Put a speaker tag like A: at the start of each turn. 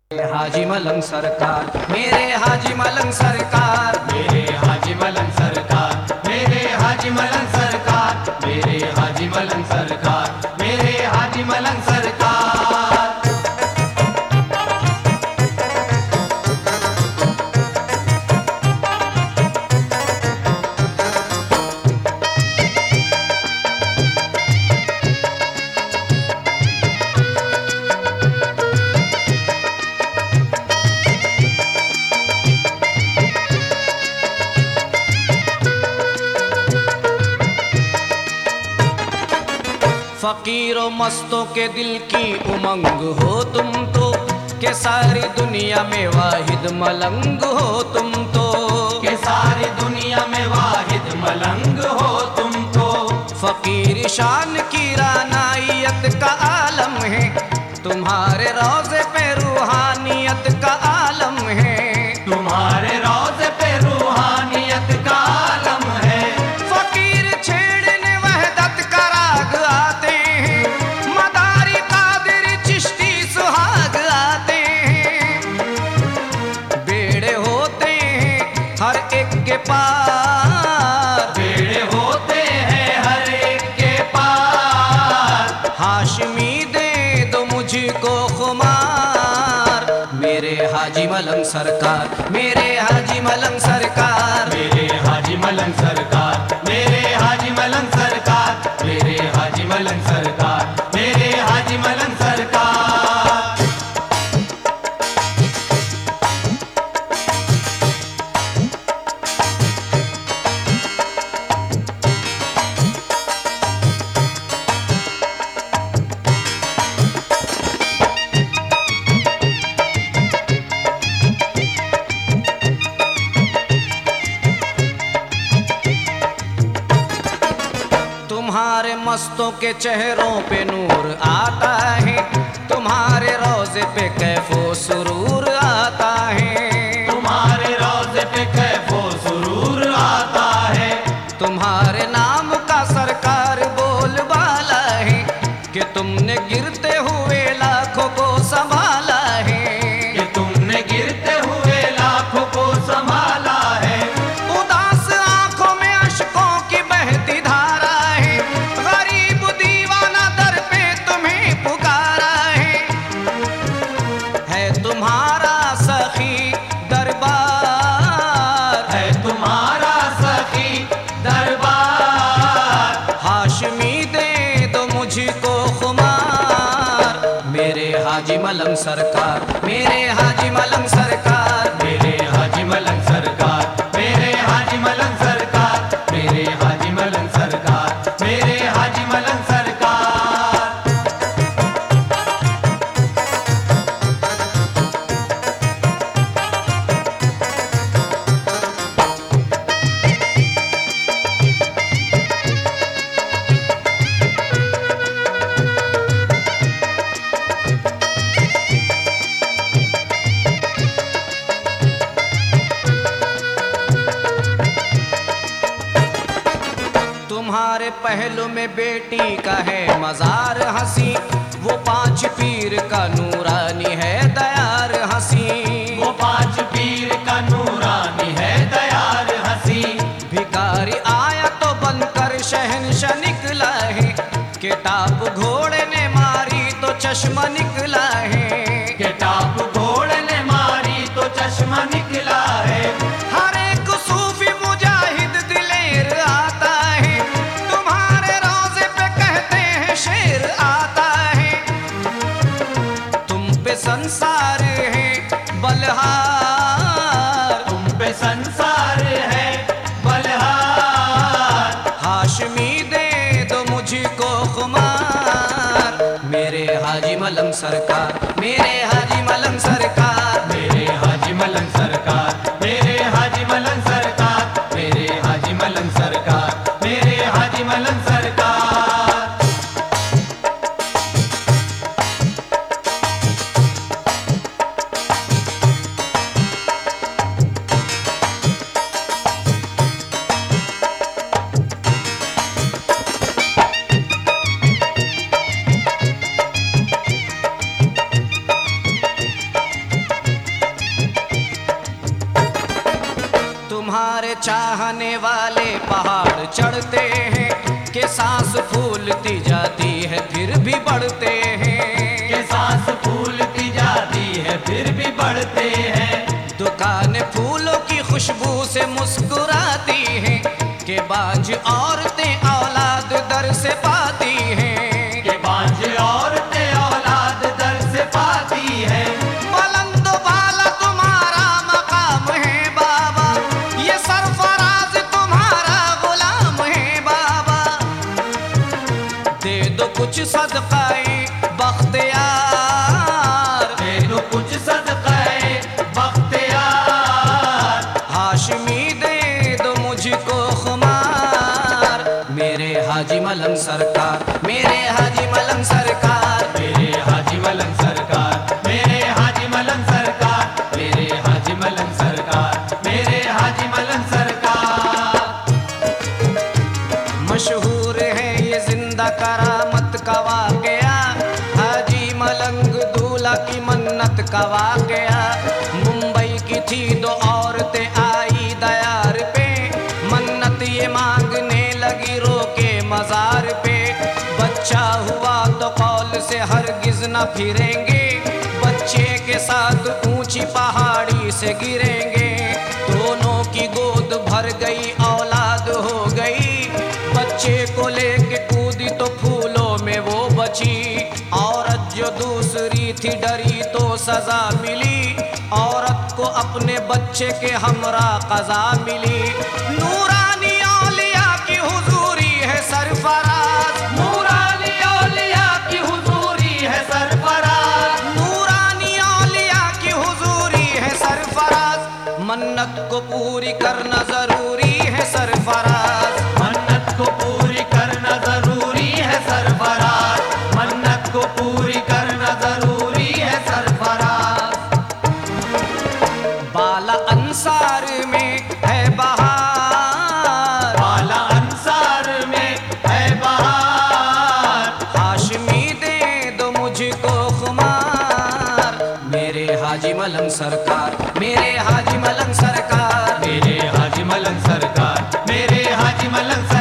A: हाजी मलंग सरकार, मेरे हाजी मलंग सरकार,
B: मेरे हाजी मलंग सरकार, मेरे हाजी मलंग सरकार, मेरे हाजी मलंग सरकार, मेरे हाजी मलंग सरकार।
A: फकीरों मस्तों के दिल की उमंग हो तुम तो, के सारी दुनिया में वाहिद मलंग हो तुम तो,
B: के सारी दुनिया में वाहिद मलंग हो तुम तो।
A: फकीर शान की रानायत का आलम है, तुम्हारे रोज़े पे रूहानियत का आलम है,
B: तुम्हारे रोज़े पे रूहानियत का आलम है।
A: फकीर छेड़ने वहदत का राग आते हैं, मदारी कादिर चिश्ती सुहाग आते हैं, बेड़े होते हैं हर एक के पार,
B: बेड़े होते हैं हर एक के पार।
A: हाशमी दे दो मुझको खुमार, मेरे हाजी मलंग सरकार, मेरे हाजी मलंग सरकार,
B: मेरे हाजी मलंग सरकार, मेरे हाजी मलंग सरकार, मेरे हाजी मलंग सरकार, मेरे हाजी मलंग सरकार।
A: तुम्हारे मस्तों के चेहरों पे नूर आता है, तुम्हारे रोज़े पे कैफो सुरूर आता है,
B: तुम्हारे रोज़े पे कैफो सुरूर आता है।
A: तुम्हारे नाम का सरकार बोलबाला है, कि तुमने गिरते हुए लाखों को संभाला है,
B: कि तुमने गिरते हुए लाखों को संभाला है।
A: उदास आंखों में अश्कों की बहती धारा है, गरीब दीवाना दर पे तुम्हें पुकारा है तुम्हारा सखी दरबार,
B: है तुम्हारा सखी दरबार।
A: हाशमी दे दो मुझको खुमार, मेरे हाजी मलंग सरकार, मेरे हाजी मलंग सरकार,
B: मेरे हाजी मलंग सरकार, मेरे हाजी मलंग सरकार, मेरे हाजी मलंग सरकार, मेरे हाजी मलंग सरकार।
A: तुम्हारे पहलू में बेटी का है मजार हंसी, वो पांच पीर का नूरानी है दयार हंसी,
B: वो पांच पीर का नूरानी है दयार हंसी।
A: भिखारी आया तो बनकर शहंशाह निकला है, किताब घोड़े ने मारी तो चश्मा निकला है,
B: किताब घोड़े ने मारी तो चश्मा निकला है।
A: हर एक सूफी मुजाहिद दिलेर आता है, तुम्हारे रोज़े पे कहते हैं शेर आता है, तुम पे संसार है बलहार,
B: तुम पे संसार है बलहार।
A: हाशमी दे दो मुझको खुमार, मेरे हाजी मलंग सरकार, मेरे हाजी मलंग सरकार,
B: मेरे हाजी मलंग सरकार, मेरे हाजी मलंग सरकार, मेरे हाजी मलंग सरकार, मेरे हाजी मलंग सरकार।
A: तुम्हारे चाहने वाले पहाड़ चढ़ते हैं कि सांस फूलती जाती है फिर भी बढ़ते हैं,
B: के सांस फूलती जाती है फिर भी बढ़ते हैं।
A: दुकानें फूलों की खुशबू से मुस्कुराती हैं कि बांझ औरतें औलाद दर से पाती हैं,
B: के बांझ औरतें औलाद दर से पाती है।
A: बुलंद बाला तुम्हारा मकाम है बाबा, ये सरफराज तुम्हारा गुलाम है बाबा। दे दो कुछ सदकाए बख्तियार,
B: दे दो कुछ सदक़े बख्तियार,
A: हाशमी दे दो मुझको खुमार। मेरे हाजी मलंग सरकार, मेरे हाजी मलंग सरकार,
B: मेरे हाजी मलंग सरकार, मेरे हाजी मलंग सरकार, मेरे हाजी मलंग सरकार, मेरे हाजी मलंग सरकार।
A: मशहूर है ये जिंदा करामत का वाकया, हाजी मलंग दूल्हा की मन्नत का वाकया। मुंबई की थी दो औरतें आई दयार पे, मन्नत ये मांगने लगी रोके मजार पे। बच्चा हुआ तो कौल से हरगिज न फिरेंगे, बच्चे के साथ ऊंची पहाड़ी से गिरेंगे। दोनों की गोद भर गई औलाद हो गई, बच्चे को लेके कूदी तो फूलों में वो बची। औरत जो दूसरी थी डरी तो सजा मिली, औरत को अपने बच्चे के हमरा कज़ा मिली। नूरानी औलिया की हुजूरी है सरफराज,
B: नूरानी औलिया की हुजूरी है सरफराज,
A: नूरानी औलिया की हुजूरी है सरफराज। मन्नत को पूरी करना जरूरी है सरफराज,
B: मन्नत को पूरी करना जरूरी है सरफराज, मन्नत को पूरी करना जरूरी है सरफराज।
A: बाला अंसार में है बहार,
B: बाला अंसार में है बहार,
A: हाशमी दे दो मुझको खुमार। मेरे हाजी मलंग सरकार, मेरे हाजी मलंग सरकार,
B: मेरे हाजी मलंग सरकार, मेरे हाजी मलंग सरकार।